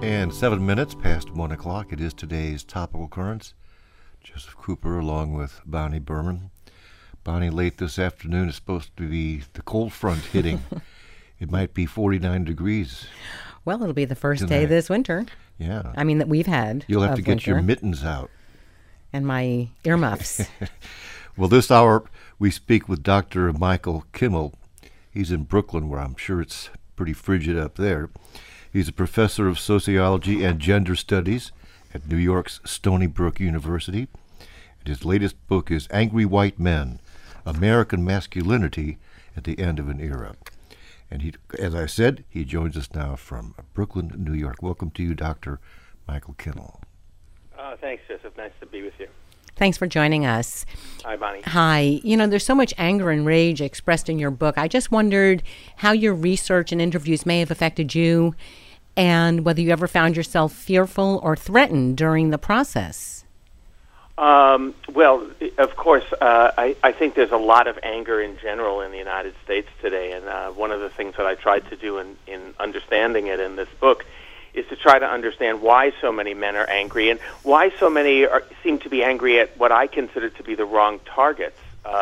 And 7 minutes past 1 o'clock, it is today's Topical Currents. Joseph Cooper along with Bonnie Berman. Bonnie, late this afternoon is supposed to be the cold front hitting. It might be 49 degrees. Well, it'll be the first tonight. day this winter. Yeah. I mean, that we've had. You'll have to get winter. your mittens out. And my earmuffs. Well, this hour we speak with Dr. Michael Kimmel. He's in Brooklyn, where I'm sure it's pretty frigid up there. He's a professor of sociology and gender studies at New York's Stony Brook University. And his latest book is Angry White Men, American Masculinity at the End of an Era. And he, as I said, he joins us now from Brooklyn, New York. Welcome to you, Dr. Michael Kimmel. Thanks, Joseph. Nice to be with you. Thanks for joining us. Hi, Bonnie. Hi. You know, there's so much anger and rage expressed in your book. I just wondered how your research and interviews may have affected you and whether you ever found yourself fearful or threatened during the process. Well, of course, I think there's a lot of anger in general in the United States today, and one of the things that I tried to do in understanding it in this book is to try to understand why so many men are angry and why so many seem to be angry at what I consider to be the wrong targets.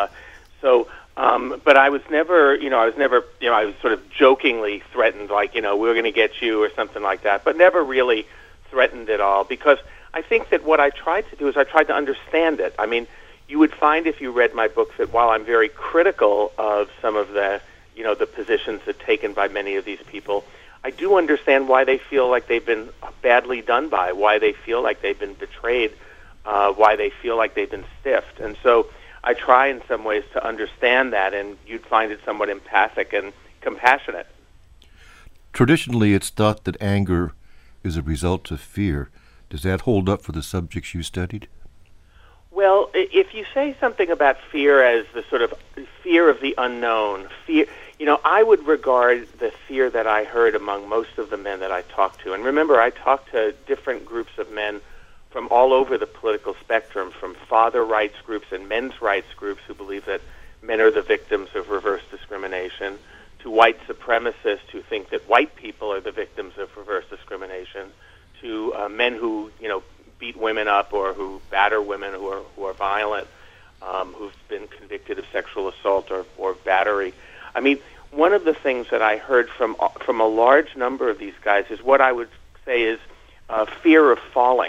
But I was never, I was sort of jokingly threatened, like, we're going to get you or something like that, but never really threatened at all, because I think that what I tried to do is I tried to understand it. I mean, you would find if you read my book that while I'm very critical of some of the, the positions that are taken by many of these people, I do understand why they feel like they've been badly done by, why they feel like they've been betrayed, why they feel like they've been stiffed. And so I try in some ways to understand that, and you'd find it somewhat empathic and compassionate. Traditionally, it's thought that anger is a result of fear. Does that hold up for the subjects you studied? Well, if you say something about fear as the sort of fear of the unknown, fear, I would regard the fear that I heard among most of the men that I talked to. And remember, I talked to different groups of men from all over the political spectrum, from father rights groups and men's rights groups who believe that men are the victims of reverse discrimination, to white supremacists who think that white people are the victims of reverse discrimination, to men who, beat women up or who batter women who are violent, who've been convicted of sexual assault or battery. I mean, one of the things that I heard from a large number of these guys is what I would say is fear of falling.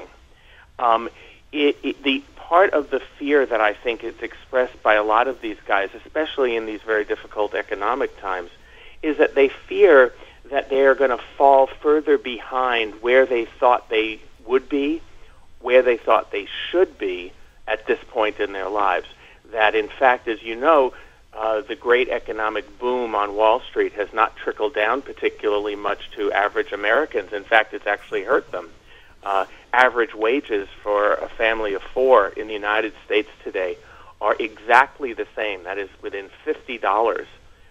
The part of the fear that I think is expressed by a lot of these guys, especially in these very difficult economic times, is that they fear that they are going to fall further behind where they thought they would be, where they thought they should be at this point in their lives. That, in fact, as you know, the great economic boom on Wall Street has not trickled down particularly much to average Americans. In fact, it's actually hurt them. Average wages for a family of four in the United States today are exactly the same. That is within $50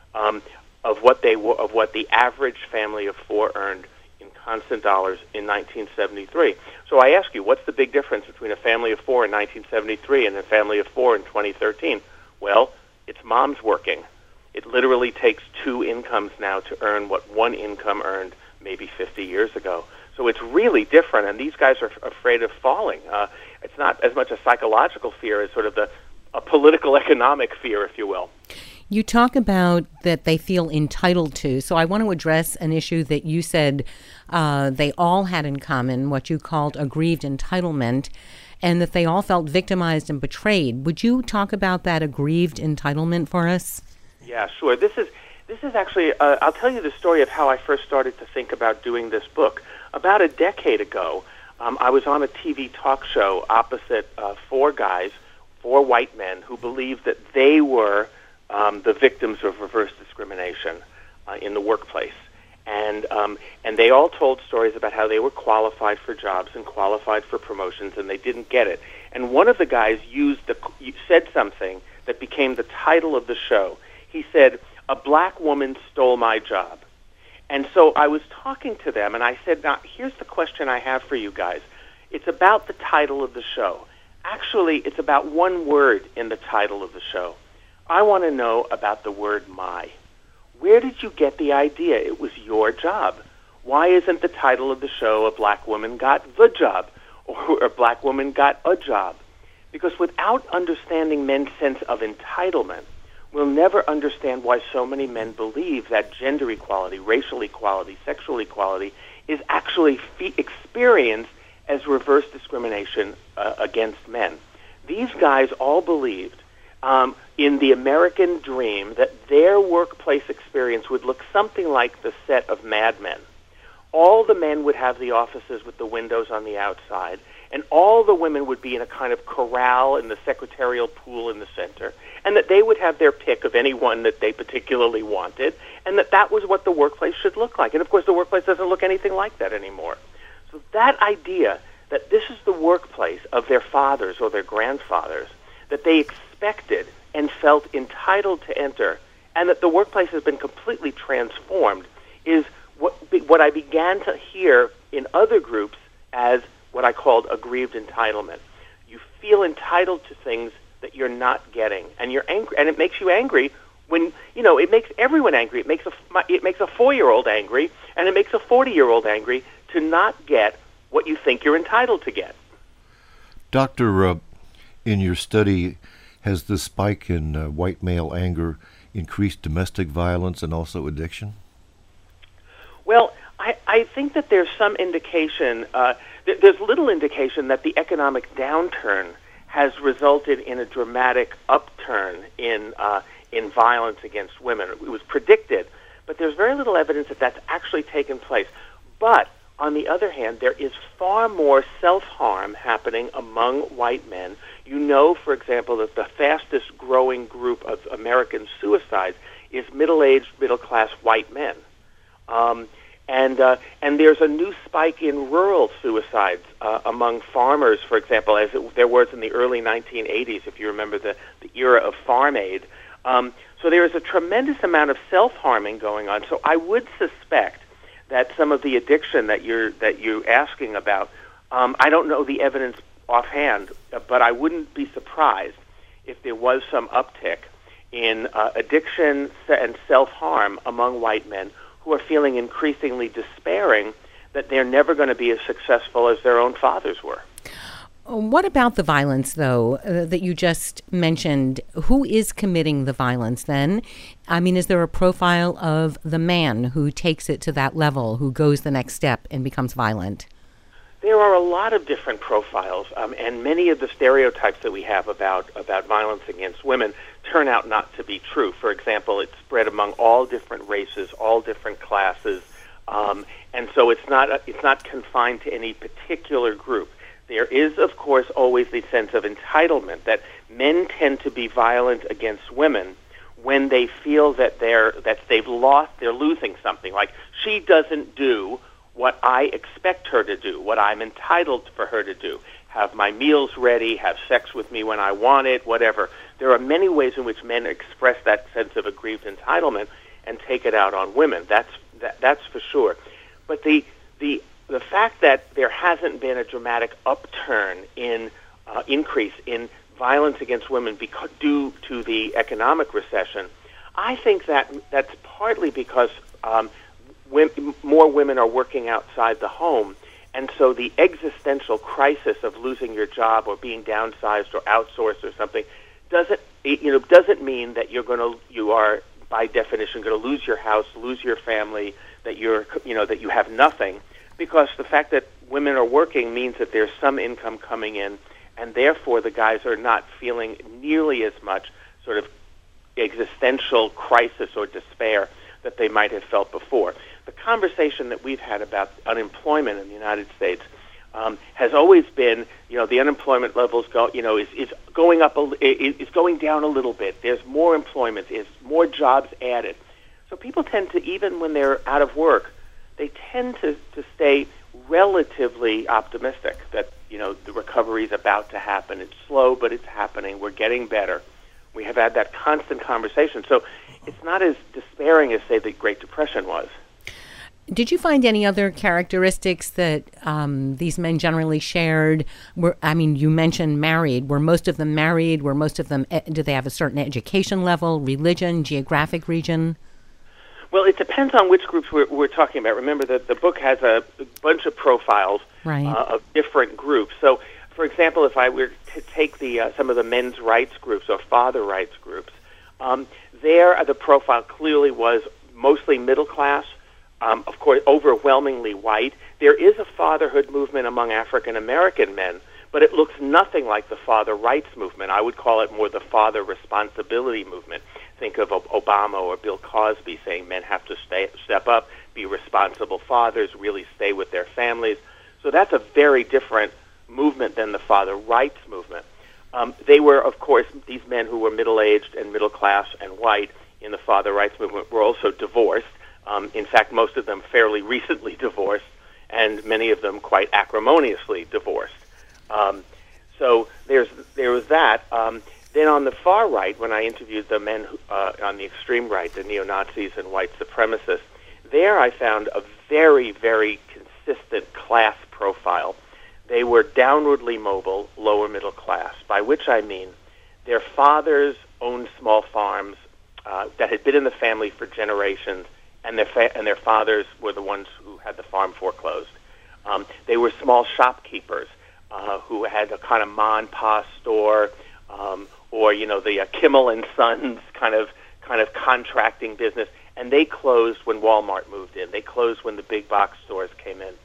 of what the average family of four earned in constant dollars in 1973. So I ask you, what's the big difference between a family of four in 1973 and a family of four in 2013? Well, it's mom's working. It literally takes two incomes now to earn what one income earned maybe 50 years ago. So it's really different, and these guys are afraid of falling. It's not as much a psychological fear as sort of a political economic fear, if you will. You talk about that they feel entitled to, so I want to address an issue that you said they all had in common, what you called aggrieved entitlement, and that they all felt victimized and betrayed. Would you talk about that aggrieved entitlement for us? Yeah, sure. This is actually, I'll tell you the story of how I first started to think about doing this book. About a decade ago, I was on a TV talk show opposite four white men who believed that they were the victims of reverse discrimination in the workplace. And they all told stories about how they were qualified for jobs and qualified for promotions, and they didn't get it. And one of the guys said something that became the title of the show. He said, "A black woman stole my job." And so I was talking to them, and I said, now, here's the question I have for you guys. It's about the title of the show. Actually, it's about one word in the title of the show. I want to know about the word my. Where did you get the idea it was your job? Why isn't the title of the show "A Black Woman Got the Job" or "A Black Woman Got a Job"? Because without understanding men's sense of entitlement, we'll never understand why so many men believe that gender equality, racial equality, sexual equality is actually experienced as reverse discrimination against men. These guys all believed in the American dream that their workplace experience would look something like the set of Mad Men. All the men would have the offices with the windows on the outside, and all the women would be in a kind of corral in the secretarial pool in the center, and that they would have their pick of anyone that they particularly wanted, and that was what the workplace should look like. And of course, the workplace doesn't look anything like that anymore. So that idea that this is the workplace of their fathers or their grandfathers, that they expected and felt entitled to enter, and that the workplace has been completely transformed, is what I began to hear in other groups as what I called aggrieved entitlement. You feel entitled to things that you're not getting, and you're angry, and it makes you angry when, it makes everyone angry. It makes a 4-year-old angry, and it makes a 40-year-old angry to not get what you think you're entitled to get. Doctor, in your study, has the spike in white male anger increased domestic violence and also addiction? Well, I think that there's some indication, there's little indication that the economic downturn has resulted in a dramatic upturn in violence against women. It was predicted, but there's very little evidence that that's actually taken place. But on the other hand, there is far more self-harm happening among white men. You know, for example, that the fastest growing group of American suicides is middle-aged, middle-class white men. And there's a new spike in rural suicides among farmers, for example, as there was in the early 1980s, if you remember the era of Farm Aid. So there is a tremendous amount of self-harming going on. So I would suspect that some of the addiction that you're asking about, I don't know the evidence offhand, but I wouldn't be surprised if there was some uptick in addiction and self-harm among white men who are feeling increasingly despairing that they're never going to be as successful as their own fathers were. What about the violence, though, that you just mentioned? Who is committing the violence then? I mean, is there a profile of the man who takes it to that level, who goes the next step and becomes violent? There are a lot of different profiles, and many of the stereotypes that we have about violence against women turn out not to be true. For example, it's spread among all different races, all different classes, and so it's not confined to any particular group. There is, of course, always the sense of entitlement that men tend to be violent against women when they feel that they're losing something. Like, she doesn't do what I expect her to do, what I'm entitled for her to do. Have my meals ready, have sex with me when I want it, whatever. There are many ways in which men express that sense of aggrieved entitlement and take it out on women. That's for sure. But the fact that there hasn't been a dramatic upturn in increase in violence against women due to the economic recession, I think that's partly because more women are working outside the home, and so the existential crisis of losing your job or being downsized or outsourced or something doesn't mean that you are by definition going to lose your house, lose your family, that that you have nothing, because the fact that women are working means that there's some income coming in, and therefore the guys are not feeling nearly as much sort of existential crisis or despair that they might have felt before. The conversation that we've had about unemployment in the United States has always been, the unemployment levels is going up, is going down a little bit. There's more employment, there's more jobs added. So people tend to, even when they're out of work, they tend to stay relatively optimistic that, the recovery is about to happen. It's slow, but it's happening. We're getting better. We have had that constant conversation. So it's not as despairing as, say, the Great Depression was. Did you find any other characteristics that these men generally shared? You mentioned married. Were most of them married? Do they have a certain education level, religion, geographic region? Well, it depends on which groups we're talking about. Remember that the book has a bunch of profiles of different groups. So, for example, if I were to take some of the men's rights groups or father rights groups, there the profile clearly was mostly middle class, of course, overwhelmingly white. There is a fatherhood movement among African American men, but it looks nothing like the father rights movement. I would call it more the father responsibility movement. Think of Obama or Bill Cosby saying men have to step up, be responsible fathers, really stay with their families. So that's a very different movement than the father rights movement. They were, of course, these men who were middle-aged and middle-class and white in the father rights movement were also divorced. In fact, most of them fairly recently divorced, and many of them quite acrimoniously divorced. So there was that. Then on the far right, when I interviewed the men on the extreme right, the neo-Nazis and white supremacists, there I found a very, very consistent class profile. They were downwardly mobile, lower middle class, by which I mean their fathers owned small farms that had been in the family for generations, and their fathers were the ones who had the farm foreclosed. They were small shopkeepers who had a kind of ma and pa store, or the Kimmel and Sons kind of contracting business, and they closed when Walmart moved in. They closed when the big box stores came in,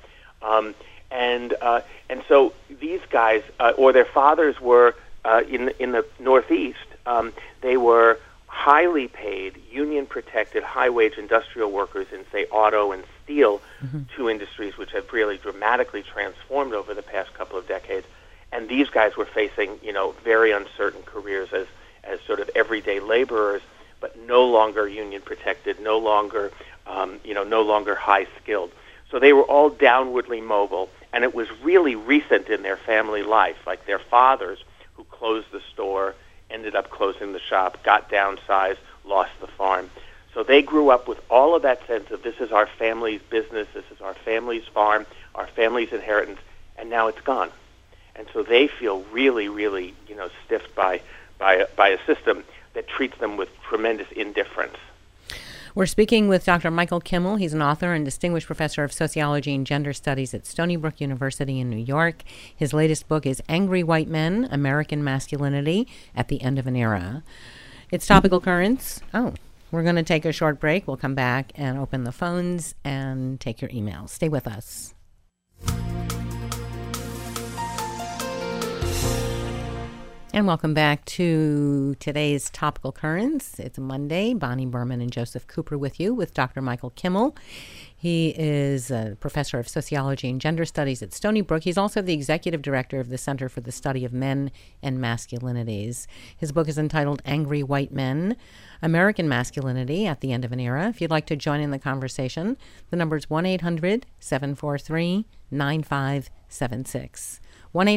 and so these guys, or their fathers were in the Northeast. They were highly paid, union-protected, high-wage industrial workers in, say, auto and steel, two industries which have really dramatically transformed over the past couple of decades. And these guys were facing, very uncertain careers as sort of everyday laborers, but no longer union-protected, no longer high-skilled. So they were all downwardly mobile, and it was really recent in their family life, like their fathers who closed the store, ended up closing the shop, got downsized, lost the farm. So they grew up with all of that sense of this is our family's business, this is our family's farm, our family's inheritance, and now it's gone. And so they feel really, really, stiffed by a system that treats them with tremendous indifference. We're speaking with Dr. Michael Kimmel. He's an author and distinguished professor of sociology and gender studies at Stony Brook University in New York. His latest book is Angry White Men, American Masculinity at the End of an Era. It's Topical Currents. We're going to take a short break. We'll come back and open the phones and take your emails. Stay with us. And welcome back to today's Topical Currents. It's Monday. Bonnie Berman and Joseph Cooper with you with Dr. Michael Kimmel. He is a professor of sociology and gender studies at Stony Brook. He's also the executive director of the Center for the Study of Men and Masculinities. His book is entitled Angry White Men, American Masculinity at the End of an Era. If you'd like to join in the conversation, the number is 1-800-743-9576.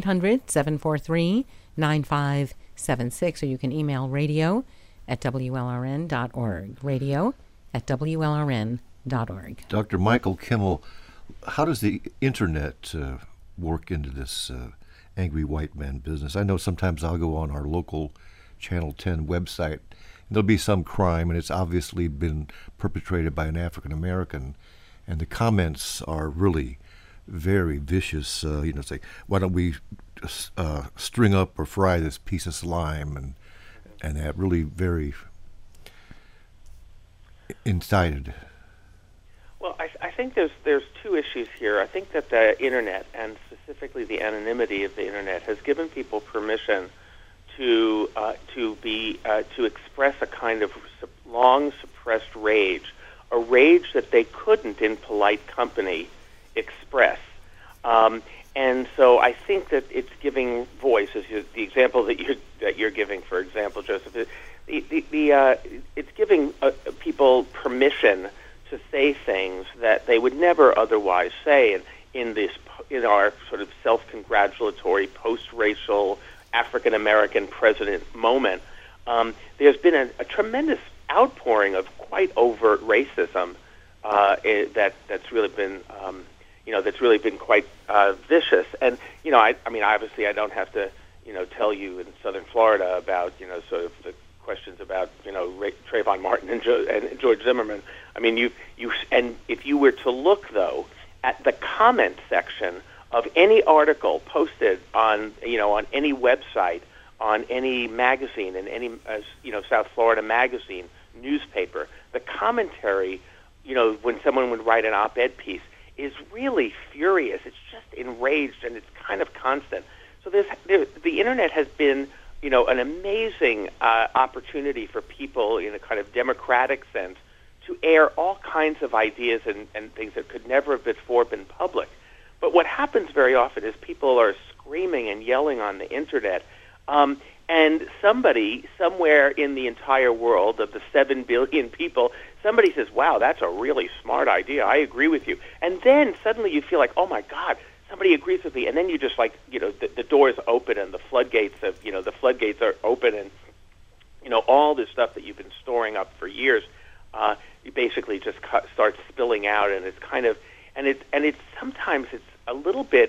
1-800-743-9576, or you can email radio@WLRN.org. radio@WLRN.org. Dr. Michael Kimmel, how does the internet work into this Angry White Men business? I know sometimes I'll go on our local Channel 10 website, and there'll be some crime, and it's obviously been perpetrated by an African American, and the comments are really very vicious. Say, why don't we string up or fry this piece of slime, and that really very incited. Well, I think there's two issues here. I think that the internet, and specifically the anonymity of the internet, has given people permission to express a kind of long suppressed rage, a rage that they couldn't in polite company express. And so I think that it's giving voice, as the example that you're giving, for example, Joseph. It's giving people permission to say things that they would never otherwise say in our sort of self-congratulatory post-racial African American president moment. There's been a tremendous outpouring of quite overt racism that's really been quite vicious. And I mean, obviously, I don't have to tell you in Southern Florida about sort of the questions about Trayvon Martin and George Zimmerman. I mean, and if you were to look though at the comment section of any article posted on any website, on any magazine, in any South Florida magazine, newspaper, the commentary, when someone would write an op-ed piece, is really furious. It's just enraged, and it's kind of constant. So the internet has been, an amazing opportunity for people in a kind of democratic sense to air all kinds of ideas and things that could never have before been public. But what happens very often is people are screaming and yelling on the internet, and somebody somewhere in the entire world of the 7 billion people, somebody says, wow, that's a really smart idea. I agree with you. And then suddenly you feel like, oh, my God, somebody agrees with me. And then you just the doors open and the floodgates are open, and, all this stuff that you've been storing up for years, you basically just starts spilling out. And it's kind of, it's sometimes it's a little bit,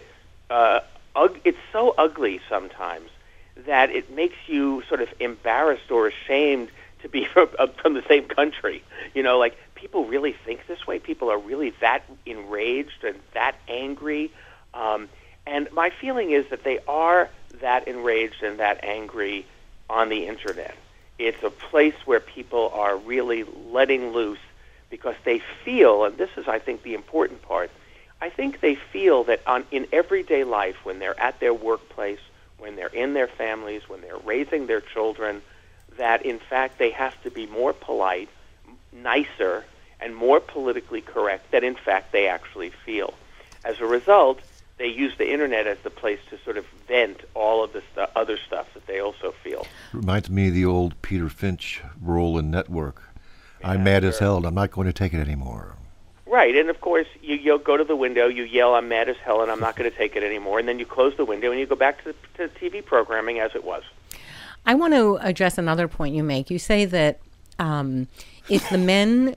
it's so ugly sometimes that it makes you sort of embarrassed or ashamed to be from the same country. Like, people really think this way. People are really that enraged and that angry. And my feeling is that they are that enraged and that angry on the internet. It's a place where people are really letting loose because they feel, and this is, I think, the important part, I think they feel that in everyday life, when they're at their workplace, when they're in their families, when they're raising their children, that in fact they have to be more polite, nicer, and more politically correct than in fact they actually feel. As a result, they use the internet as the place to sort of vent all of the other stuff that they also feel. Reminds me of the old Peter Finch role in Network. Yeah, I'm mad as hell, and I'm not going to take it anymore. Right, and of course, you go to the window, you yell, I'm mad as hell, and I'm not going to take it anymore, and then you close the window and you go back to TV programming as it was. I want to address another point you make. You say that if the men,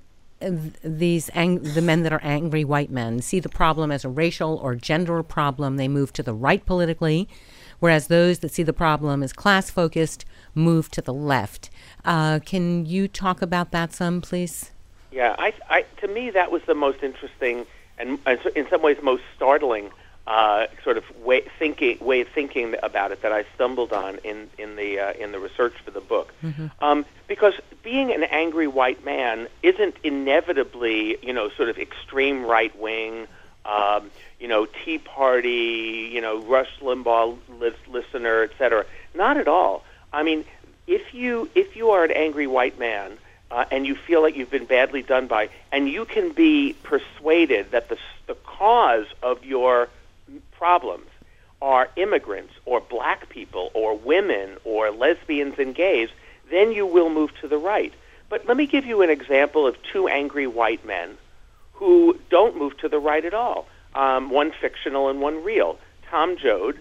the men that are angry white men, see the problem as a racial or gender problem, they move to the right politically, whereas those that see the problem as class-focused move to the left. Can you talk about that some, please? Yeah, to me that was the most interesting and in some ways most startling sort of way of thinking about it that I stumbled on in the research for the book. Mm-hmm. Because being an angry white man isn't inevitably sort of extreme right wing, Tea Party, Rush Limbaugh listener, etc. Not at all. I mean, if you are an angry white man. And you feel like you've been badly done by, and you can be persuaded that the cause of your problems are immigrants or black people or women or lesbians and gays, then you will move to the right. But let me give you an example of two angry white men who don't move to the right at all. One fictional and one real. Tom Joad,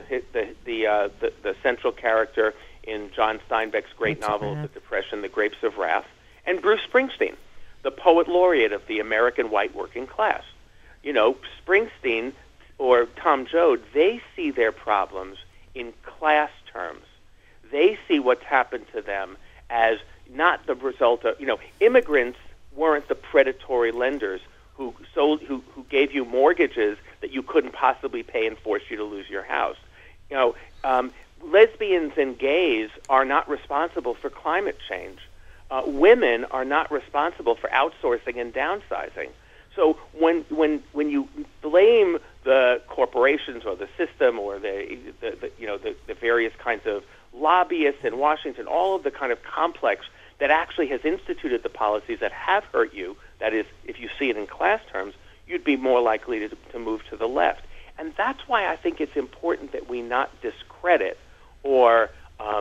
the central character in John Steinbeck's great novel, The Depression, The Grapes of Wrath, and Bruce Springsteen, the poet laureate of the American white working class. Springsteen or Tom Joad, they see their problems in class terms. They see what's happened to them as not the result of, immigrants weren't the predatory lenders who gave you mortgages that you couldn't possibly pay and forced you to lose your house. Lesbians and gays are not responsible for climate change. Women are not responsible for outsourcing and downsizing. So when you blame the corporations or the system or the various kinds of lobbyists in Washington, all of the kind of complex that actually has instituted the policies that have hurt you, that is, if you see it in class terms, you'd be more likely to move to the left. And that's why I think it's important that we not discredit or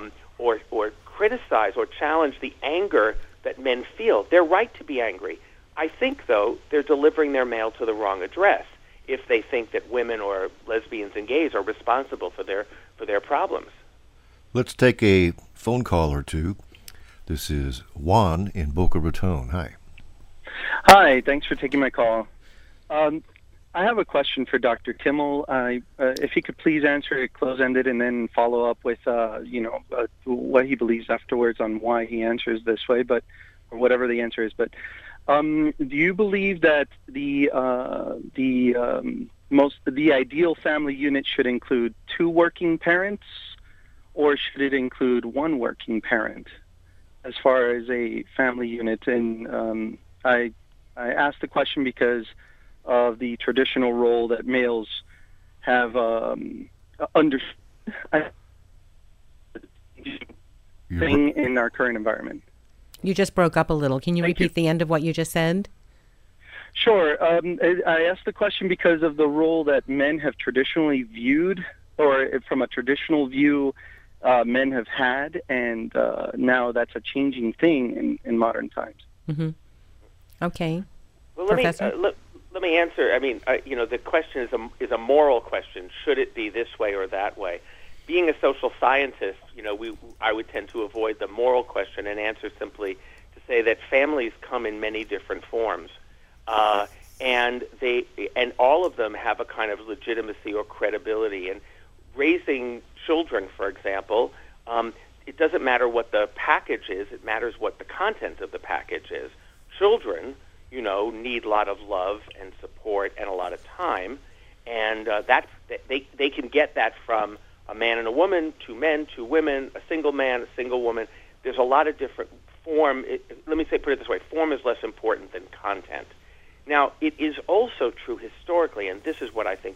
criticize or challenge the anger that men feel. They're right to be angry. I think, though, they're delivering their mail to the wrong address if they think that women or lesbians and gays are responsible for their problems. Let's take a phone call or two. This is Juan in Boca Raton. Hi. Hi, thanks for taking my call. I have a question for Dr. Kimmel. If he could please answer it close-ended and then follow up with, what he believes afterwards on why he answers this way, or whatever the answer is. But do you believe that the ideal family unit should include 2 working parents, or should it include 1 working parent as far as a family unit? And I asked the question because of the traditional role that males have in our current environment. You just broke up a little. Can you repeat the end of what you just said? Sure. I asked the question because of the role that men have traditionally viewed, or from a traditional view, men have had, and now that's a changing thing in modern times. Mm-hmm. Okay. Well, Professor? Let me answer. I mean, the question is a moral question. Should it be this way or that way? Being a social scientist, I would tend to avoid the moral question and answer simply to say that families come in many different forms, and all of them have a kind of legitimacy or credibility. And raising children, for example, it doesn't matter what the package is; it matters what the content of the package is. Children, need a lot of love and support and a lot of time, and they can get that from a man and a woman, 2 men, 2 women, a single man, a single woman. There's a lot of different form. Let me put it this way: form is less important than content. Now, it is also true historically, and this is what I think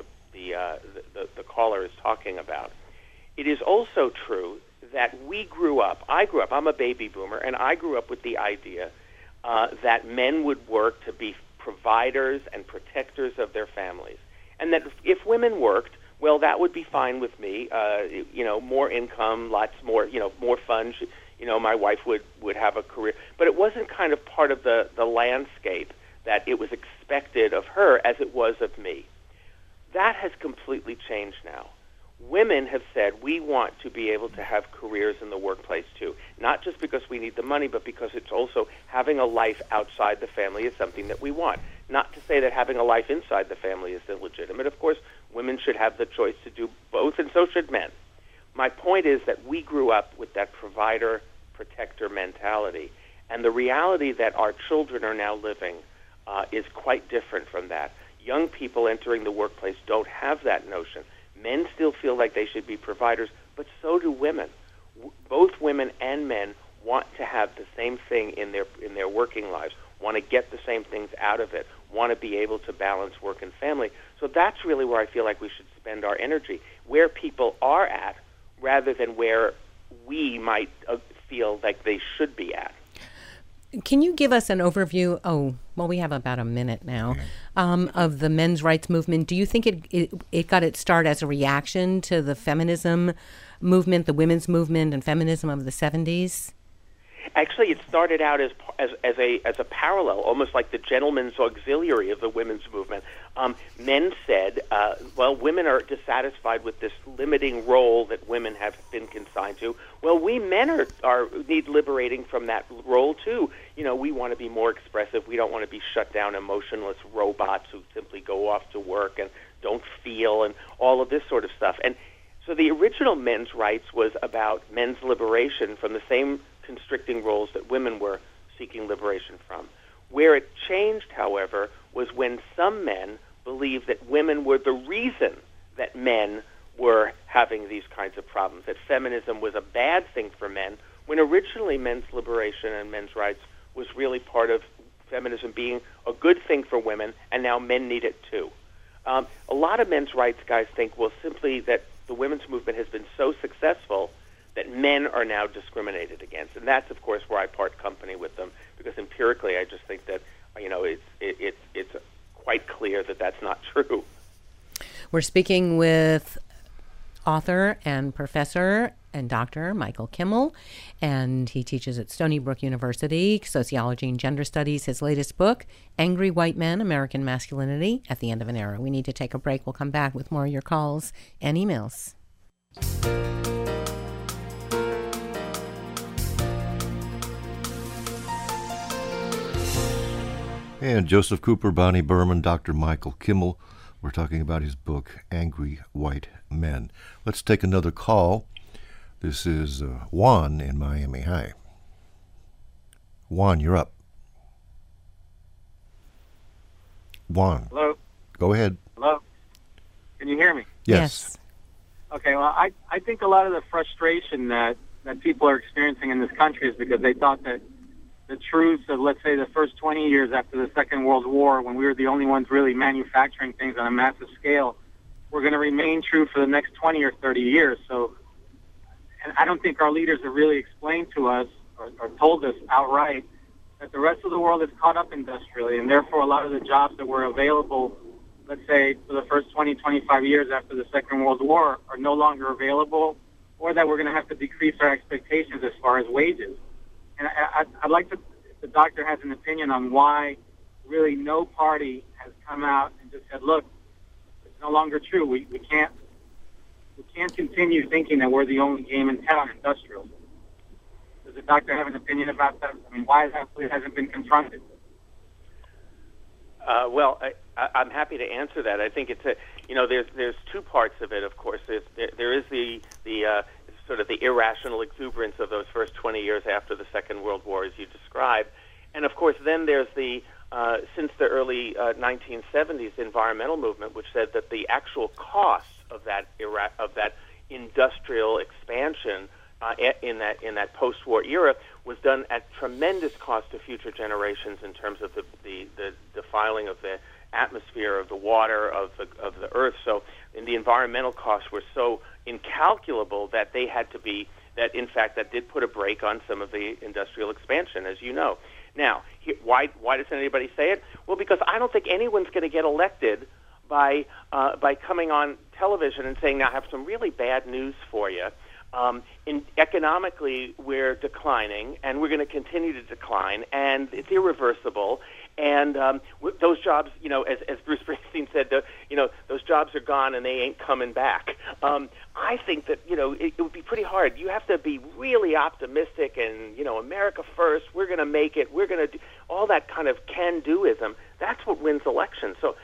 the caller is talking about. It is also true that I'm a baby boomer, and I grew up with the idea that men would work to be providers and protectors of their families, and that if women worked, well, that would be fine with me. More income, lots more, more fun. My wife would have a career, but it wasn't kind of part of the landscape that it was expected of her as it was of me. That has completely changed now. Women have said we want to be able to have careers in the workplace too, not just because we need the money, but because it's also having a life outside the family is something that we want. Not to say that having a life inside the family is illegitimate. Of course, women should have the choice to do both, and so should men. My point is that we grew up with that provider-protector mentality, and the reality that our children are now living is quite different from that. Young people entering the workplace don't have that notion. Men still feel like they should be providers, but so do women. Both women and men want to have the same thing in their working lives, want to get the same things out of it, want to be able to balance work and family. So that's really where I feel like we should spend our energy, where people are at, rather than where we might feel like they should be at. Can you give us an overview? We have about a minute now, of the men's rights movement. Do you think it got its start as a reaction to the feminism movement, the women's movement and feminism of the 70s? Actually, it started out as a parallel, almost like the gentleman's auxiliary of the women's movement. Men said, women are dissatisfied with this limiting role that women have been consigned to. Well, we men need liberating from that role too. We want to be more expressive. We don't want to be shut down, emotionless robots who simply go off to work and don't feel, and all of this sort of stuff. And so the original men's rights was about men's liberation from the same constricting roles that women were seeking liberation from. Where it changed, however, was when some men believed that women were the reason that men were having these kinds of problems, that feminism was a bad thing for men, when originally men's liberation and men's rights was really part of feminism being a good thing for women, and now men need it too. A lot of men's rights guys think, simply that the women's movement has been so successful that men are now discriminated against. And that's, of course, where I part company with them, because empirically I just think that, it's quite clear that that's not true. We're speaking with author and professor and Dr. Michael Kimmel, and he teaches at Stony Brook University, sociology and gender studies. His latest book, Angry White Men, American Masculinity at the End of an Era. We need to take a break. We'll come back with more of your calls and emails. And Joseph Cooper, Bonnie Berman, Dr. Michael Kimmel. We're talking about his book, Angry White Men. Let's take another call. This is Juan in Miami. Hi. Juan, you're up. Juan. Hello? Go ahead. Hello? Can you hear me? Yes. Okay, well, I think a lot of the frustration that people are experiencing in this country is because they thought that the truths of, let's say, the first 20 years after the Second World War, when we were the only ones really manufacturing things on a massive scale, were going to remain true for the next 20 or 30 years. So, and I don't think our leaders have really explained to us or told us outright that the rest of the world is caught up industrially, and therefore a lot of the jobs that were available, let's say, for the first 20, 25 years after the Second World War are no longer available, or that we're going to have to decrease our expectations as far as wages. And I'd like to, if the doctor has an opinion on why really no party has come out and just said, look, it's no longer true. We can't continue thinking that we're the only game in town, industrial. Does the doctor have an opinion about that? I mean, why that hasn't been confronted? Well, I'm happy to answer that. I think it's there's two parts of it. Of course, there is the sort of the irrational exuberance of those first 20 years after the Second World War, as you described, and of course, then there's the since the early 1970s environmental movement, which said that the actual cost of that industrial expansion in that post-war era was done at tremendous cost to future generations in terms of the defiling of the atmosphere, of the water, of the earth. So, and the environmental costs were so incalculable that they had to be that did put a brake on some of the industrial expansion, as you know. Now, why doesn't anybody say it? Well, because I don't think anyone's going to get elected by coming on television and saying, "Now, I have some really bad news for you. Economically, we're declining, and we're going to continue to decline, and it's irreversible. And those jobs, as Bruce Springsteen said, those jobs are gone, and they ain't coming back." I think that it would be pretty hard. You have to be really optimistic, and America first. We're going to make it. We're going to do all that kind of can-doism. That's what wins elections. So,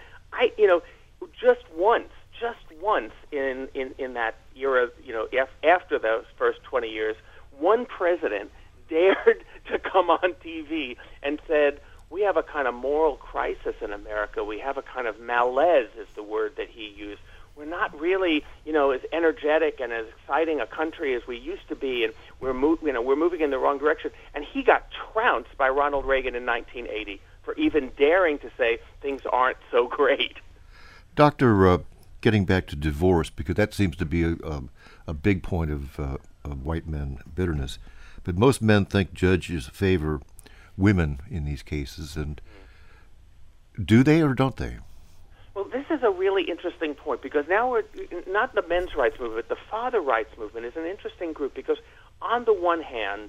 just once in that era, after those first 20 years, one president dared to come on TV and said, "We have a kind of moral crisis in America. We have a kind of malaise," is the word that he used. We're not really, as energetic and as exciting a country as we used to be, and we're moving in the wrong direction. And he got trounced by Ronald Reagan in 1980 for even daring to say things aren't so great. Doctor, getting back to divorce, because that seems to be a big point of white men bitterness. But most men think judges favor women in these cases, and do they or don't they? Well, this is a really interesting point, because now we're not the men's rights movement, the father rights movement is an interesting group, because on the one hand,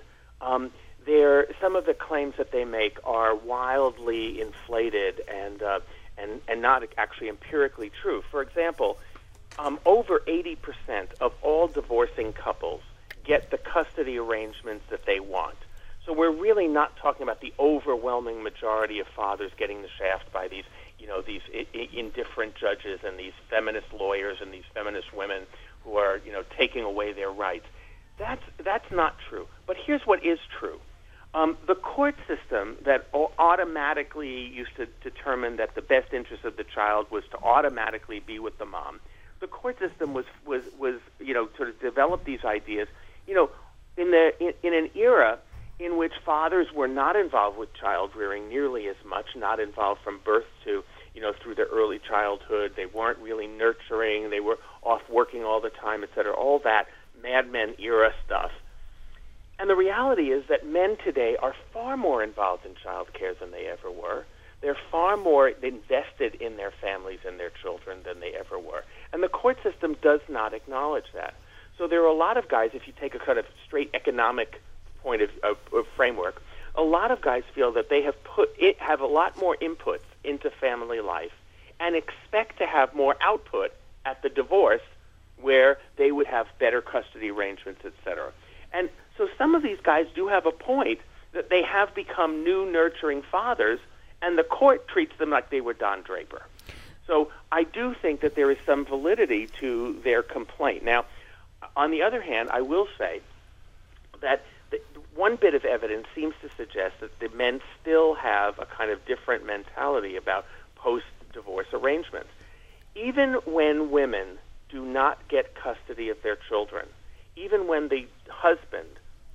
some of the claims that they make are wildly inflated and not actually empirically true. For example, over 80% of all divorcing couples get the custody arrangements that they want. So we're really not talking about the overwhelming majority of fathers getting the shaft by these indifferent judges and these feminist lawyers and these feminist women who are, taking away their rights. That's not true. But here's what is true. The court system that automatically used to determine that the best interest of the child was to automatically be with the mom. The court system was sort of developed these ideas, in an era in which fathers were not involved with child rearing nearly as much, not involved from birth to, through their early childhood. They weren't really nurturing. They were off working all the time, et cetera, all that Mad Men era stuff. And the reality is that men today are far more involved in child care than they ever were. They're far more invested in their families and their children than they ever were. And the court system does not acknowledge that. So there are a lot of guys, if you take a kind of straight economic point of framework, a lot of guys feel that they have a lot more inputs into family life and expect to have more output at the divorce, where they would have better custody arrangements, et cetera. And so some of these guys do have a point that they have become new nurturing fathers, and the court treats them like they were Don Draper. So I do think that there is some validity to their complaint. Now, on the other hand, I will say that one bit of evidence seems to suggest that the men still have a kind of different mentality about post-divorce arrangements. Even when women do not get custody of their children, even when the husband,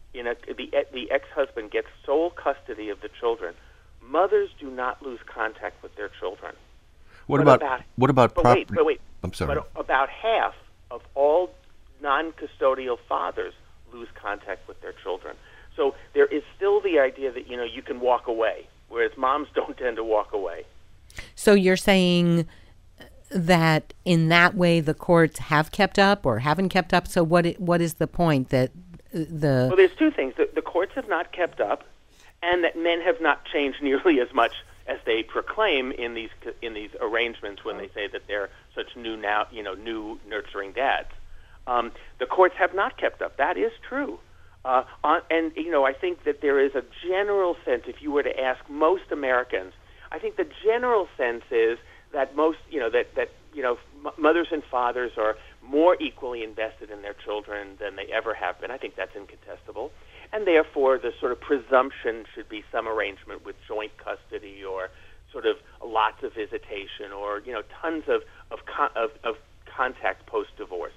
the ex-husband gets sole custody of the children, mothers do not lose contact with their children. What about property? Wait. I'm sorry. But about half of all non-custodial fathers lose contact with their children. So there is still the idea that, you can walk away, whereas moms don't tend to walk away. So you're saying that in that way the courts have kept up or haven't kept up? So what is the point that Well, there's two things. The courts have not kept up, and that men have not changed nearly as much as they proclaim in these arrangements when they say that they're such new nurturing dads. The courts have not kept up. That is true. I think that there is a general sense, if you were to ask most Americans, I think the general sense is that mothers and fathers are more equally invested in their children than they ever have been. I think that's incontestable. And therefore, the sort of presumption should be some arrangement with joint custody or sort of lots of visitation or, tons of contact post-divorce.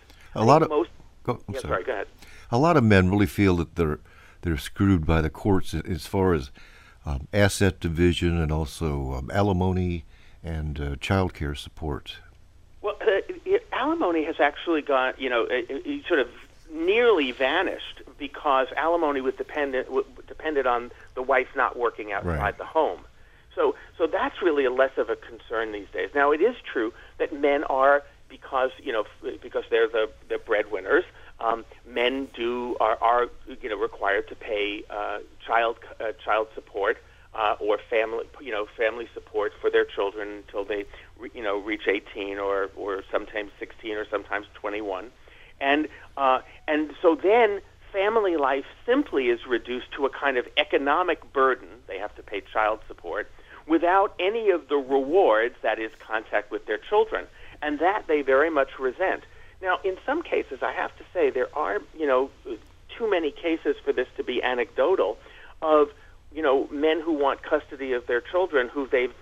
Sorry, go ahead. A lot of men really feel that they're screwed by the courts as far as asset division and also alimony and child care support. Well, alimony has actually gone, sort of nearly vanished because alimony was depended on the wife not working outside the home. So that's really less of a concern these days. Now, it is true that men are, because they're the breadwinners, men are required to pay child support or family support for their children until they reach 18 or sometimes 16 or sometimes 21, and so then family life simply is reduced to a kind of economic burden. They have to pay child support without any of the rewards, that is, contact with their children, and that they very much resent. Now, in some cases, I have to say there are, too many cases for this to be anecdotal of, men who want custody of their children who they've,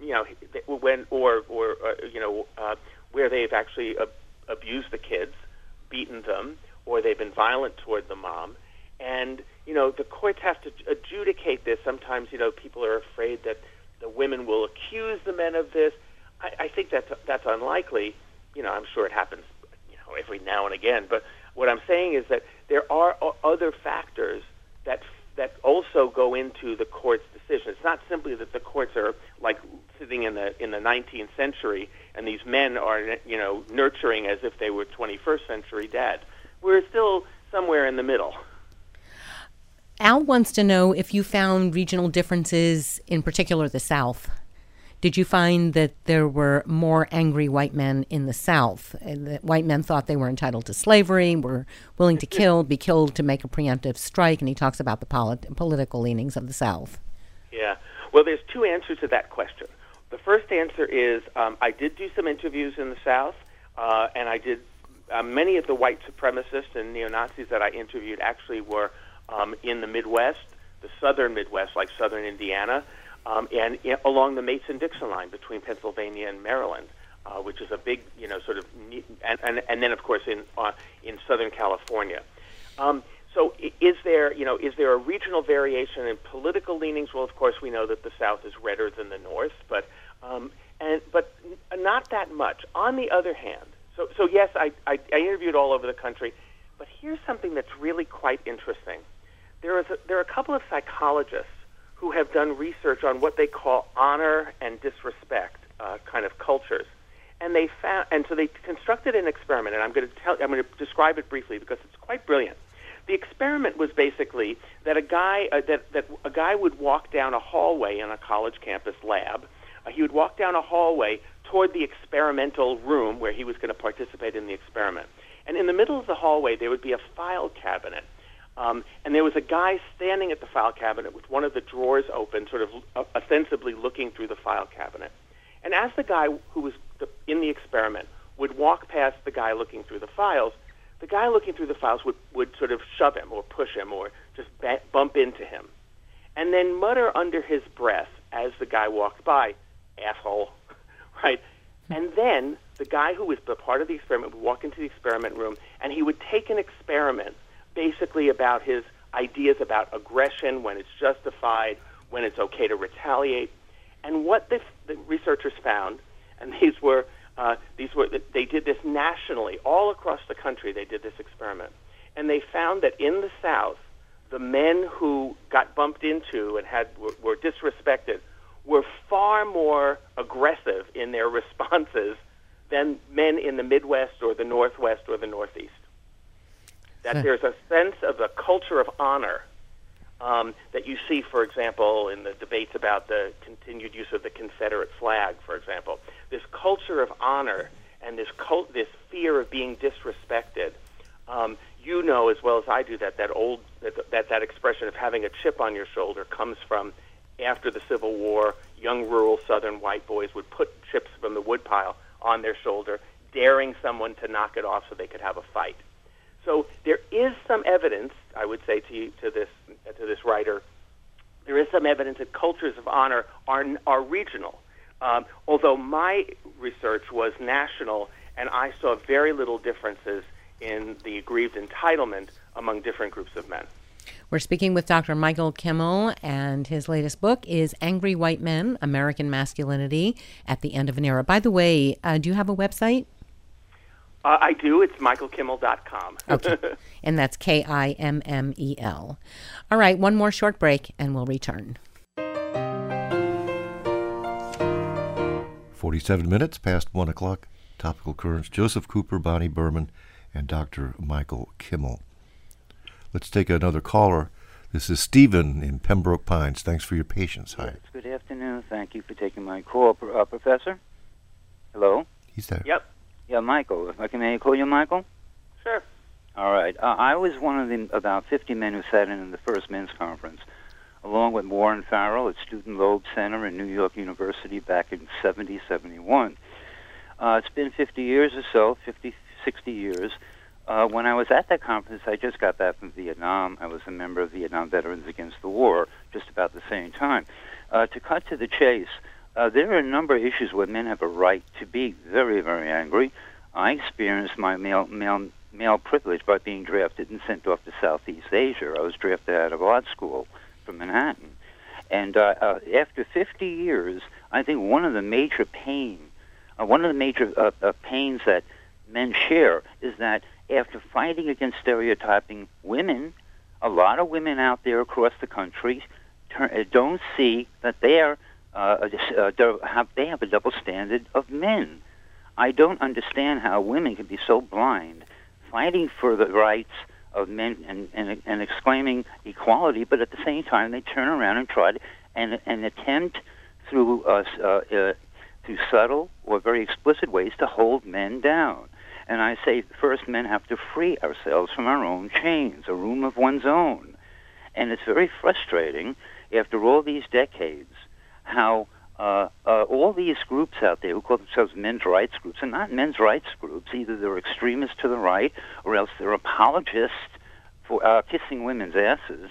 where they've actually abused the kids, beaten them, or they've been violent toward the mom. And, the courts have to adjudicate this. Sometimes, people are afraid that the women will accuse the men of this. I think that's unlikely. I'm sure it happens, every now and again. But what I'm saying is that there are other factors that also go into the court's decision. It's not simply that the courts are like sitting in the 19th century and these men are nurturing as if they were 21st century dads. We're still somewhere in the middle. Al wants to know if you found regional differences, in particular the South. Did you find that there were more angry white men in the South, and that white men thought they were entitled to slavery, were willing to be killed to make a preemptive strike, and he talks about the political leanings of the South? Yeah. Well, there's two answers to that question. The first answer is I did do some interviews in the South, and I did many of the white supremacists and neo-Nazis that I interviewed actually were in the Midwest, the southern Midwest, like southern Indiana, and along the Mason-Dixon line between Pennsylvania and Maryland, which is a big, sort of, and then of course in Southern California. So is there a regional variation in political leanings? Well, of course we know that the South is redder than the North, but not that much. On the other hand, so yes, I interviewed all over the country, but here's something that's really quite interesting. There are a couple of psychologists who have done research on what they call honor and disrespect kind of cultures, and so they constructed an experiment, and I'm going to describe it briefly because it's quite brilliant. The experiment was basically that a guy would walk down a hallway in a college campus lab. He would walk down a hallway toward the experimental room where he was going to participate in the experiment, and in the middle of the hallway there would be a file cabinet. And there was a guy standing at the file cabinet with one of the drawers open, sort of ostensibly looking through the file cabinet. And as the guy who was in the experiment would walk past the guy looking through the files, the guy looking through the files would sort of shove him or push him or just bump into him. And then mutter under his breath as the guy walked by, "Asshole," right? And then the guy who was the part of the experiment would walk into the experiment room, and he would take an experiment basically about his ideas about aggression, when it's justified, when it's okay to retaliate. And what the researchers found, and they did this nationally, all across the country they did this experiment, and they found that in the South, the men who got bumped into and were disrespected were far more aggressive in their responses than men in the Midwest or the Northwest or the Northeast. That there's a sense of a culture of honor that you see, for example, in the debates about the continued use of the Confederate flag, for example. This culture of honor and this fear of being disrespected. You know as well as I do that expression of having a chip on your shoulder comes from after the Civil War. Young rural Southern white boys would put chips from the woodpile on their shoulder, daring someone to knock it off so they could have a fight. So there is some evidence, I would say to this writer, there is some evidence that cultures of honor are regional. Although my research was national, and I saw very little differences in the aggrieved entitlement among different groups of men. We're speaking with Dr. Michael Kimmel, and his latest book is Angry White Men, American Masculinity at the End of an Era. By the way, do you have a website? I do. It's michaelkimmel.com. Okay. And that's Kimmel. All right, one more short break, and we'll return. 47 minutes past 1 o'clock. Topical Currents. Joseph Cooper, Bonnie Berman, and Dr. Michael Kimmel. Let's take another caller. This is Stephen in Pembroke Pines. Thanks for your patience. Hi. Yes, good afternoon. Thank you for taking my call, Professor. Hello? He's there. Yep. Yeah, Michael. If I can, may I call you Michael? Sure. All right. I was one of the about 50 men who sat in the first men's conference, along with Warren Farrell at Student Loeb Center in New York University back in 71. It's been 50 years or so, 60 years. When I was at that conference, I just got back from Vietnam. I was a member of Vietnam Veterans Against the War, just about the same time. To cut to the chase, there are a number of issues where men have a right to be very, very angry. I experienced my male privilege by being drafted and sent off to Southeast Asia. I was drafted out of art school from Manhattan. And after 50 years, I think one of the major pains that men share is that after fighting against stereotyping women, a lot of women out there across the country don't see that they have a double standard of men. I don't understand how women can be so blind, fighting for the rights of men and exclaiming equality, but at the same time they turn around and try to and attempt through subtle or very explicit ways to hold men down. And I say, first, men have to free ourselves from our own chains, a room of one's own. And it's very frustrating, after all these decades, how all these groups out there who call themselves men's rights groups are not men's rights groups. Either they're extremists to the right, or else they're apologists for kissing women's asses.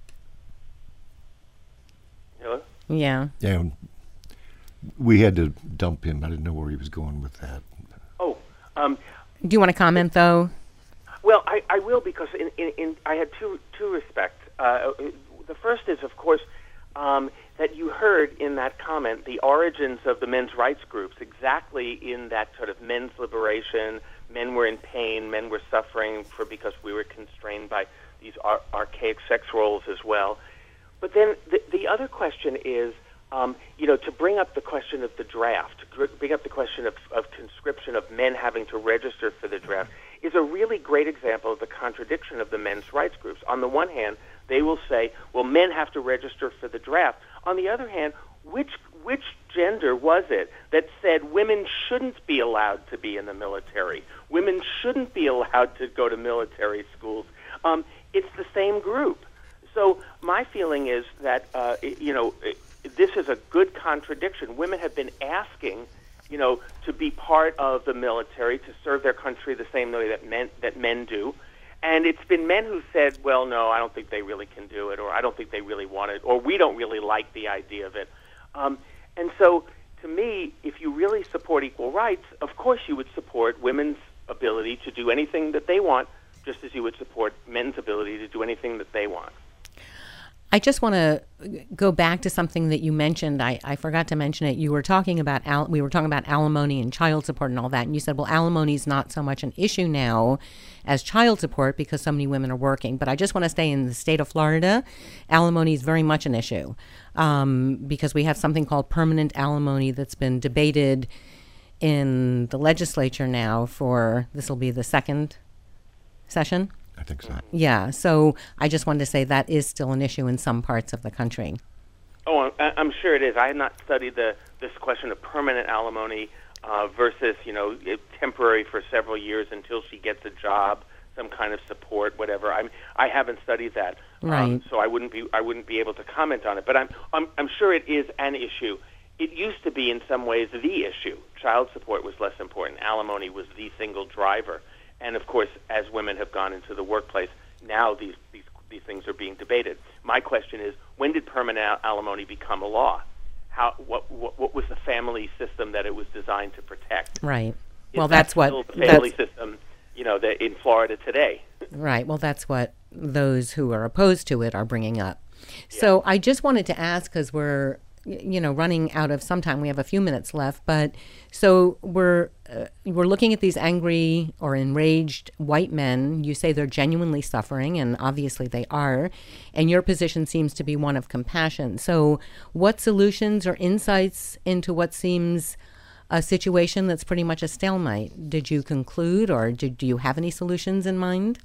Hello? Yeah. Yeah. We had to dump him. I didn't know where he was going with that. Oh. Do you want to comment, though? Well, I will, because in I had two respects. The first is, of course, that you heard in that comment the origins of the men's rights groups exactly in that sort of men's liberation. Men were in pain. Men were suffering because we were constrained by these archaic sex roles as well. But then the other question is, to bring up the question of the draft, to bring up the question of conscription, of men having to register for the draft, is a really great example of the contradiction of the men's rights groups. On the one hand, they will say, well, men have to register for the draft. On the other hand, which gender was it that said women shouldn't be allowed to be in the military? Women shouldn't be allowed to go to military schools. it's the same group. So my feeling is that, this is a good contradiction. Women have been asking, to be part of the military, to serve their country the same way that men do. And it's been men who said, well, no, I don't think they really can do it, or I don't think they really want it, or we don't really like the idea of it. And so, to me, if you really support equal rights, of course you would support women's ability to do anything that they want, just as you would support men's ability to do anything that they want. I just want to go back to something that you mentioned. I forgot to mention it. You were talking about we were talking about alimony and child support and all that, and you said, well, alimony is not so much an issue now as child support because so many women are working. But I just want to stay in the state of Florida. Alimony is very much an issue because we have something called permanent alimony that's been debated in the legislature now for, this will be the second session. I think so. Yeah, so I just wanted to say that is still an issue in some parts of the country. Oh, I'm sure it is. I have not studied this question of permanent alimony versus, temporary for several years until she gets a job, some kind of support, whatever. I haven't studied that, right? So I wouldn't be able to comment on it. But I'm sure it is an issue. It used to be in some ways the issue. Child support was less important. Alimony was the single driver. And of course, as women have gone into the workplace, now these things are being debated. My question is, when did permanent alimony become a law? What was the family system that it was designed to protect? Right. Is well, that that's what still the family system, that in Florida today. Right. Well, that's what those who are opposed to it are bringing up. Yeah. So I just wanted to ask, because we're running out of some time. We have a few minutes left, but so we're looking at these angry or enraged white men. You say they're genuinely suffering, and obviously they are, and your position seems to be one of compassion. So what solutions or insights into what seems a situation that's pretty much a stalemate did you conclude, or do you have any solutions in mind?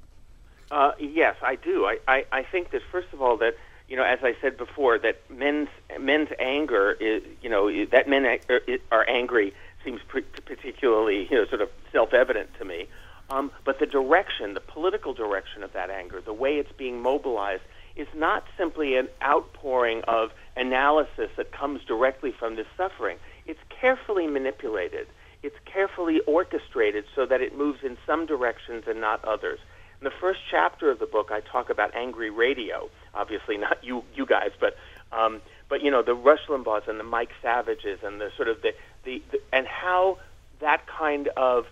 Yes, I do. I think that, first of all, that as I said before, that men's anger is, that men are angry seems particularly, sort of self-evident to me. But the political direction of that anger, the way it's being mobilized, is not simply an outpouring of analysis that comes directly from this suffering. It's carefully manipulated. It's carefully orchestrated so that it moves in some directions and not others. In the first chapter of the book, I talk about angry radio. Obviously, not you guys, but the Rush Limbaughs and the Mike Savages and the sort of the and how that kind of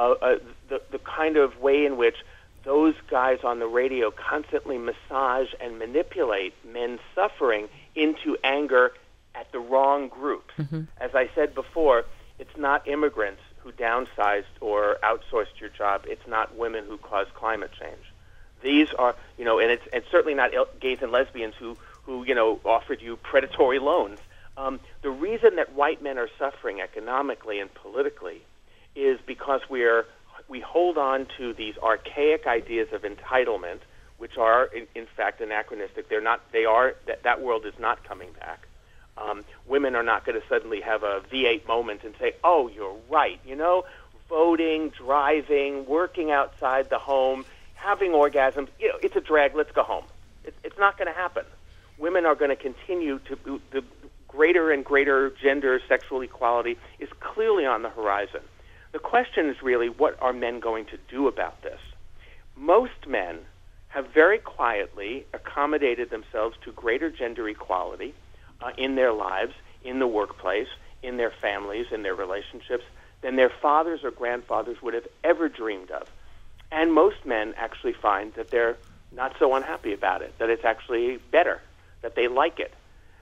the kind of way in which those guys on the radio constantly massage and manipulate men's suffering into anger at the wrong groups. Mm-hmm. As I said before, it's not immigrants who downsized or outsourced your job. It's not women who caused climate change. These are, and it's certainly not gays and lesbians who offered you predatory loans. The reason that white men are suffering economically and politically is because we hold on to these archaic ideas of entitlement, which are in fact anachronistic. That world is not coming back. Women are not going to suddenly have a V8 moment and say, oh, you're right, voting, driving, working outside the home, having orgasms, it's a drag, let's go home. It's not going to happen. Women are going to continue to, the greater and greater gender sexual equality is clearly on the horizon. The question is really, what are men going to do about this? Most men have very quietly accommodated themselves to greater gender equality in their lives, in the workplace, in their families, in their relationships, than their fathers or grandfathers would have ever dreamed of. And most men actually find that they're not so unhappy about it, that it's actually better, that they like it.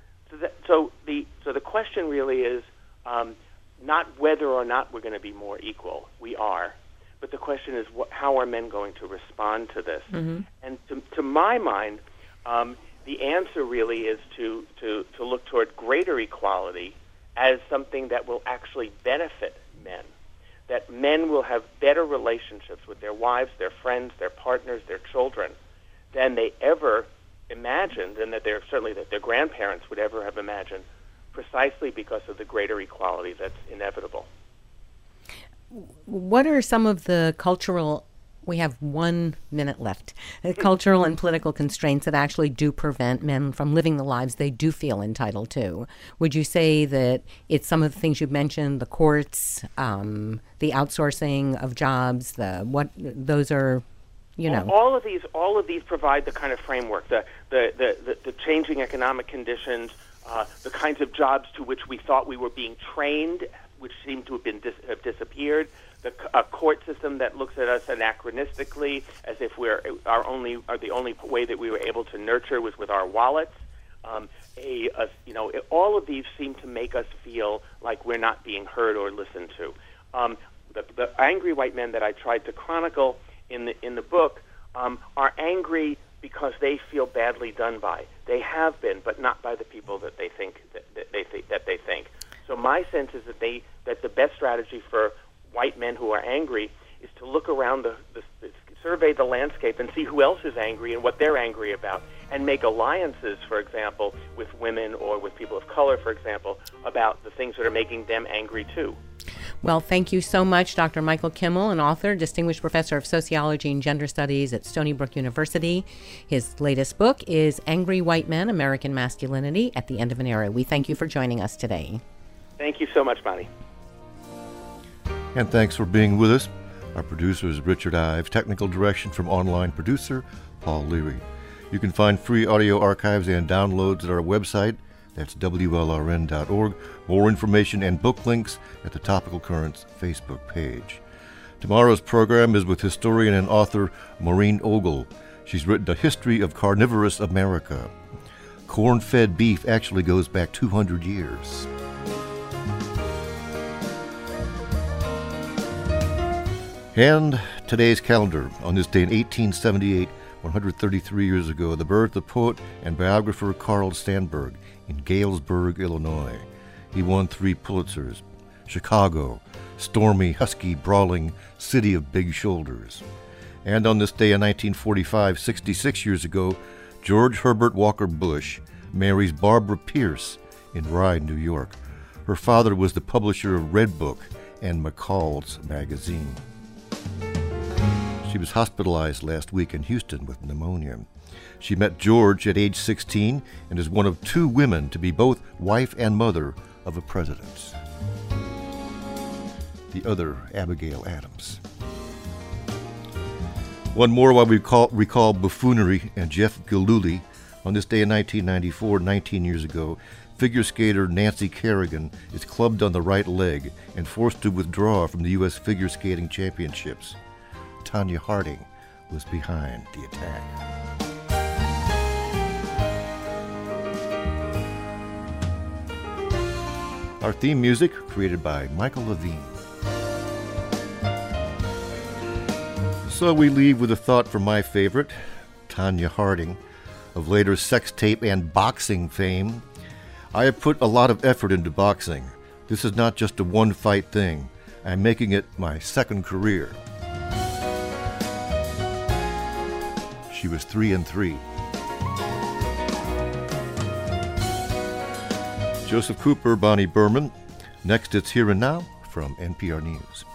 So the question really is not whether or not we're going to be more equal. We are. But the question is, how are men going to respond to this? Mm-hmm. And to my mind, the answer really is to look toward greater equality as something that will actually benefit men, that men will have better relationships with their wives, their friends, their partners, their children than they ever imagined, and that their grandparents would ever have imagined, precisely because of the greater equality that's inevitable. What are some of the cultural We have 1 minute left. Cultural and political constraints that actually do prevent men from living the lives they do feel entitled to. Would you say that it's some of the things you've mentioned, the courts, the outsourcing of jobs, those are, all of these provide the kind of framework, the changing economic conditions, the kinds of jobs to which we thought we were being trained, which seem to have disappeared. A court system that looks at us anachronistically, as if the only way that we were able to nurture was with our wallets. All of these seem to make us feel like we're not being heard or listened to. The angry white men that I tried to chronicle in the book are angry because they feel badly done by. They have been, but not by the people that they think that they think. So my sense is that the best strategy for white men who are angry is to look around survey the landscape and see who else is angry and what they're angry about, and make alliances, for example, with women or with people of color, for example, about the things that are making them angry too. Well, thank you so much, Dr. Michael Kimmel, an author, distinguished professor of sociology and gender studies at Stony Brook University. His latest book is Angry White Men, American Masculinity at the End of an Era. We thank you for joining us today. Thank you so much, Bonnie. And thanks for being with us. Our producer is Richard Ives. Technical direction from online producer Paul Leary. You can find free audio archives and downloads at our website. That's WLRN.org. More information and book links at the Topical Currents Facebook page. Tomorrow's program is with historian and author Maureen Ogle. She's written a history of carnivorous America. Corn-fed beef actually goes back 200 years. And today's calendar. On this day in 1878, 133 years ago, the birth of poet and biographer Carl Sandburg in Galesburg, Illinois. He won 3 Pulitzers. Chicago, stormy, husky, brawling city of big shoulders. And on this day in 1945, 66 years ago, George Herbert Walker Bush marries Barbara Pierce in Rye, New York. Her father was the publisher of Red Book and McCall's magazine. She was hospitalized last week in Houston with pneumonia. She met George at age 16 and is one of 2 women to be both wife and mother of a president. The other, Abigail Adams. One more while we recall buffoonery and Jeff Gillooly. On this day in 1994, 19 years ago, figure skater Nancy Kerrigan is clubbed on the right leg and forced to withdraw from the U.S. Figure Skating Championships. Tonya Harding was behind the attack. Our theme music created by Michael Levine. So we leave with a thought from my favorite, Tonya Harding, of later sex tape and boxing fame. I have put a lot of effort into boxing. This is not just a one-fight thing. I'm making it my second career. She was 3-3. Joseph Cooper, Bonnie Berman. Next, it's Here and Now from NPR News.